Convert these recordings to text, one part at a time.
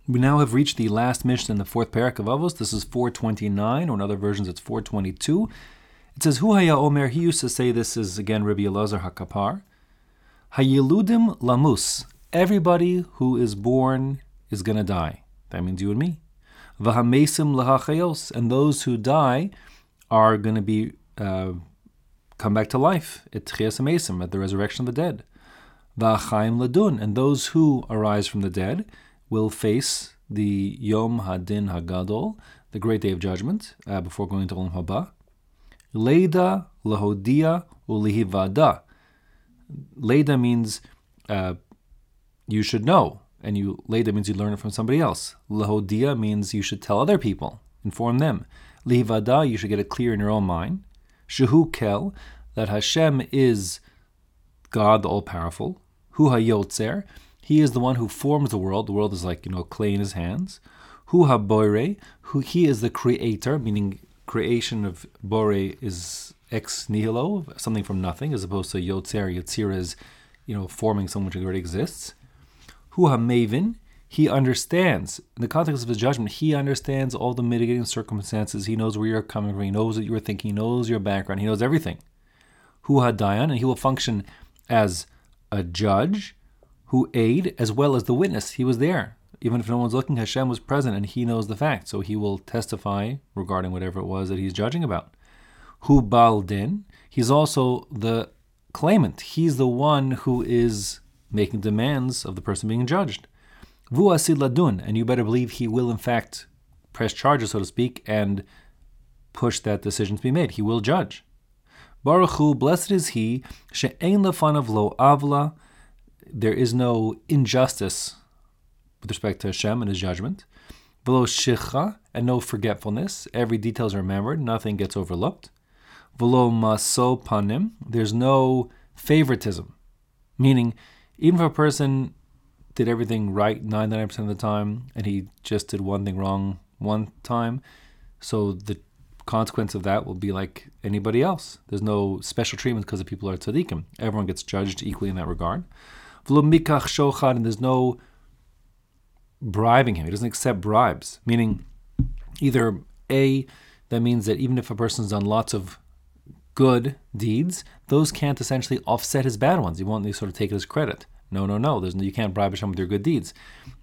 We now have reached the last Mishnah in the fourth parak of Avos. This is 429, or in other versions it's 422. It says, Hu haya omer, he used to say, this is again Rabbi Elazar HaKapar, Hayeludim lamus, everybody who is born is going to die. That means you and me. Vahamesim lahachayos, and those who die are going to be come back to life at Tchias HaMesim, at the resurrection of the dead. Va'chaim ladun, and those who arise from the dead will face the Yom Hadin Hagadol, the great day of judgment, before going to Olam Haba. Leida lahodia ulihivada. Leida means you should know, and Leida means you learn it from somebody else. Lahodia means you should tell other people, inform them. Lihivada, you should get it clear in your own mind. Shehu kel, that Hashem is God, the all-powerful. Hu hayotzer, he is the one who forms the world. The world is like, clay in his hands. Hu haboire, he is the creator, meaning creation of bore is ex nihilo, something from nothing, as opposed to yotzer. Yotzir is, forming something which already exists. Hu ha-mavin, he understands. In the context of his judgment, he understands all the mitigating circumstances. He knows where you're coming from. He knows what you were thinking. He knows your background. He knows everything. Hu ha-dayan, and he will function as a judge, who aid as well as the witness. He was there. Even if no one's looking, Hashem was present, and he knows the fact. So he will testify regarding whatever it was that he's judging about. Hu bal din, he's also the claimant. He's the one who is making demands of the person being judged. Vu asid ladun, and you better believe he will in fact press charges, so to speak, and push that decision to be made. He will judge. Baruch Hu, blessed is he, she'ein lefanav lo avla, there is no injustice with respect to Hashem and his judgment. V'lo shicha, and no forgetfulness. Every detail is remembered, nothing gets overlooked. V'lo maso panim, there's no favoritism. Meaning, even if a person did everything right 99% of the time, and he just did one thing wrong one time, so the consequence of that will be like anybody else. There's no special treatment because the people are tzaddikim. Everyone gets judged equally in that regard. V'lo mikach shochad, and there's no bribing him. He doesn't accept bribes. Meaning, either A, that means that even if a person's done lots of good deeds, those can't essentially offset his bad ones. You won't sort of take it as credit. No. You can't bribe Hashem with your good deeds.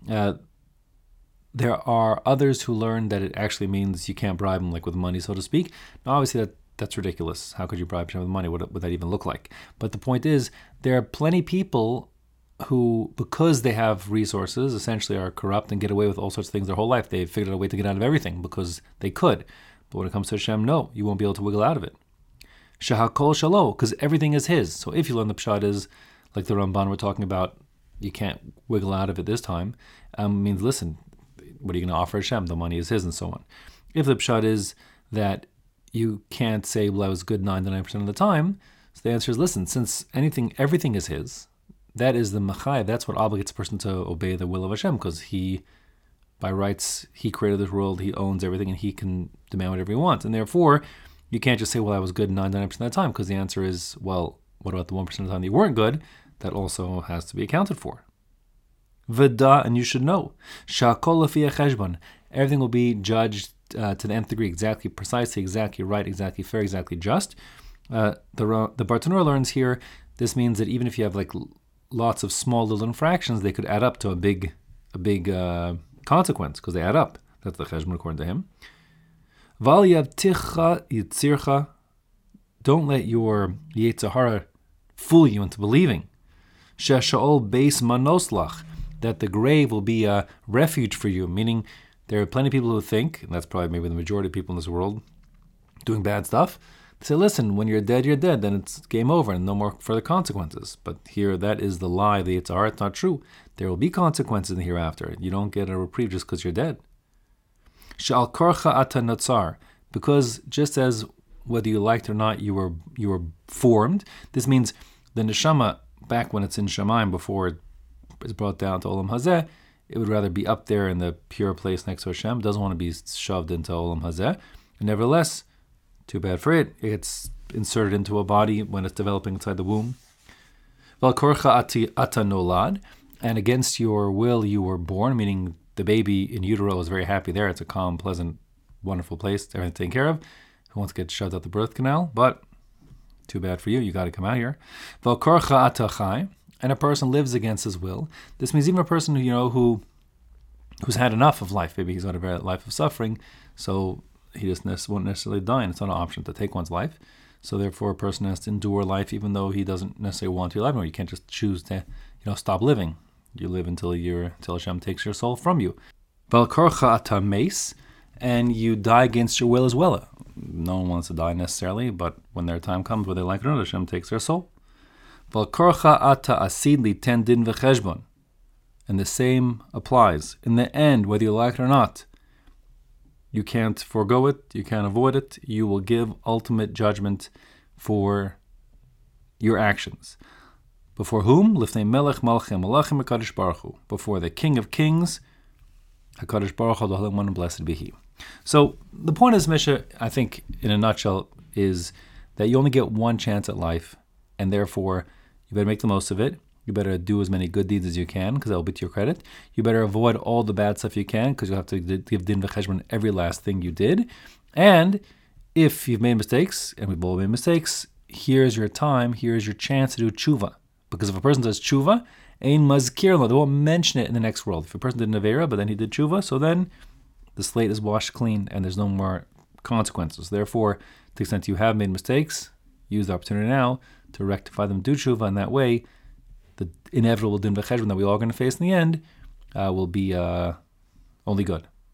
There are others who learn that it actually means you can't bribe him like with money, so to speak. Now, obviously, that's ridiculous. How could you bribe Hashem with money? What would that even look like? But the point is, there are plenty of people who, because they have resources, essentially are corrupt and get away with all sorts of things their whole life. They've figured out a way to get out of everything because they could. But when it comes to Hashem, no, you won't be able to wiggle out of it. Shahakol shalo, because everything is his. So if you learn the pshat is, like the Ramban we're talking about, you can't wiggle out of it this time, means, listen, what are you going to offer Hashem? The money is his, and so on. If the pshat is that you can't say, well, I was good 99% of the time, so the answer is, listen, since everything is his, that is the machai, that's what obligates a person to obey the will of Hashem, because he, by rights, he created this world, he owns everything, and he can demand whatever he wants. And therefore, you can't just say, well, I was good 99% of the time, because the answer is, well, what about the 1% of the time that you weren't good? That also has to be accounted for. V'da, and you should know, sha'kol lefi cheshbon, everything will be judged to the nth degree, exactly precisely, exactly right, exactly fair, exactly just. The Bartanura learns here, this means that even if you have like lots of small little infractions, they could add up to a big consequence, because they add up. That's the cheshbon according to him. Val yavticha yitzircha, don't let your Yetzer Hara fool you into believing. Shesha'ol beis manoslach, that the grave will be a refuge for you, meaning there are plenty of people who think, and that's probably maybe the majority of people in this world doing bad stuff, they say, listen, when you're dead, then it's game over and no more further consequences. But here, that is the lie, the Yetzer Hara. It's not true. There will be consequences in the hereafter. You don't get a reprieve just because you're dead. Sha'al korcha ata natsar, because just as whether you liked or not, you were formed, this means the neshama, back when it's in Shamayim, before it is brought down to Olam Hazeh, it would rather be up there in the pure place next to Hashem. It doesn't want to be shoved into Olam Hazeh. And nevertheless, too bad for it, it's inserted into a body when it's developing inside the womb. Val korcha ata nolad, and against your will you were born, meaning the baby in utero is very happy there. It's a calm, pleasant, wonderful place. Everything's taken care of. Who wants to get shoved out the birth canal? But too bad for you. You got to come out here. V'korcha atachai, and a person lives against his will. This means even a person who's had enough of life. Maybe he's had a life of suffering, so he just won't necessarily die, and it's not an option to take one's life. So therefore, a person has to endure life, even though he doesn't necessarily want to live. Or you can't just choose to, stop living. You live until Hashem takes your soul from you. V'korcha ata meis, and you die against your will as well. No one wants to die necessarily, but when their time comes, whether they like it or not, Hashem takes their soul. V'korcha ata asid liten din v'cheshbon, and the same applies. In the end, whether you like it or not, you can't forego it, you can't avoid it. You will give ultimate judgment for your actions. Before whom? Lifnei melech malchim malachim HaKadosh Baruch Hu. Before the King of Kings, HaKadosh Baruch Hu, the Holy One, and blessed be He. So the point of this Mishnah, I think, in a nutshell, is that you only get one chance at life, and therefore you better make the most of it. You better do as many good deeds as you can, because that will be to your credit. You better avoid all the bad stuff you can, because you'll have to give din v'cheshbon every last thing you did. And if you've made mistakes, and we've all made mistakes, here's your time, here's your chance to do tshuva. Because if a person does tshuva, ein mazkir lo, they won't mention it in the next world. If a person did an avera, but then he did tshuva, so then the slate is washed clean, and there's no more consequences. Therefore, to the extent you have made mistakes, use the opportunity now to rectify them, do tshuva, and that way, the inevitable din v'cheshbon that we all are going to face in the end will be only good.